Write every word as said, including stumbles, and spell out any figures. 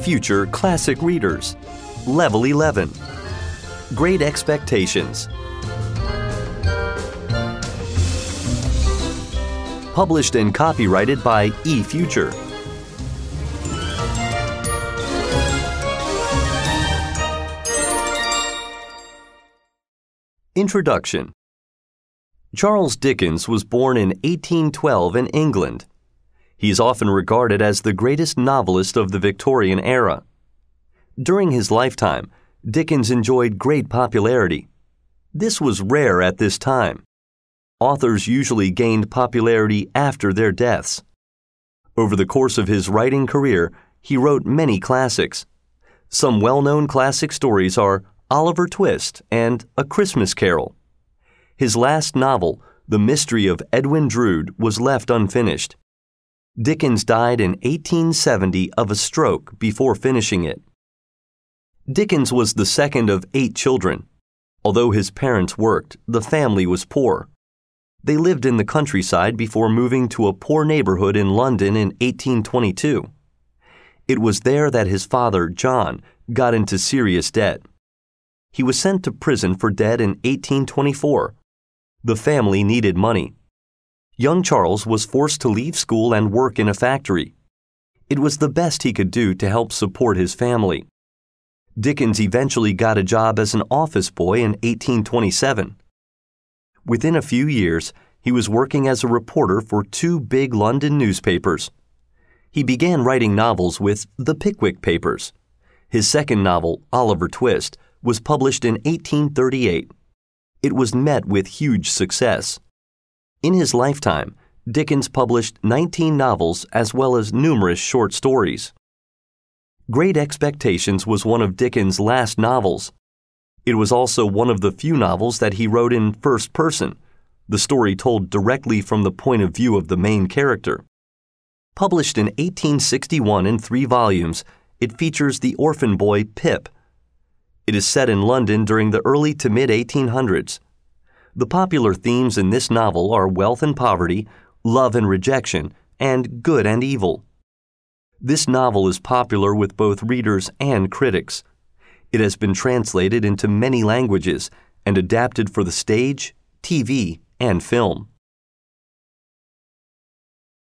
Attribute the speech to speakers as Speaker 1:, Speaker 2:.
Speaker 1: future classic readers. Level eleven. Great Expectations. Published and copyrighted by eFuture. Introduction. Charles Dickens was born in eighteen twelve in England. He is often regarded as the greatest novelist of the Victorian era. During his lifetime, Dickens enjoyed great popularity. This was rare at this time. Authors usually gained popularity after their deaths. Over the course of his writing career, he wrote many classics. Some well-known classic stories are Oliver Twist and A Christmas Carol. His last novel, The Mystery of Edwin Drood, was left unfinished. Dickens died in eighteen seventy of a stroke before finishing it. Dickens was the second of eight children. Although his parents worked, the family was poor. They lived in the countryside before moving to a poor neighborhood in London in eighteen twenty-two. It was there that his father, John, got into serious debt. He was sent to prison for debt in eighteen twenty-four. The family needed money. Young Charles was forced to leave school and work in a factory. It was the best he could do to help support his family. Dickens eventually got a job as an office boy in eighteen twenty-seven. Within a few years, he was working as a reporter for two big London newspapers. He began writing novels with the Pickwick Papers. His second novel, Oliver Twist, was published in eighteen thirty-eight. It was met with huge success. In his lifetime, Dickens published nineteen novels as well as numerous short stories. Great Expectations was one of Dickens' last novels. It was also one of the few novels that he wrote in first person, the story told directly from the point of view of the main character. Published in eighteen sixty-one in three volumes, it features the orphan boy Pip. It is set in London during the early to mid eighteen hundreds. The popular themes in this novel are wealth and poverty, love and rejection, and good and evil. This novel is popular with both readers and critics. It has been translated into many languages and adapted for the stage, T V, and film.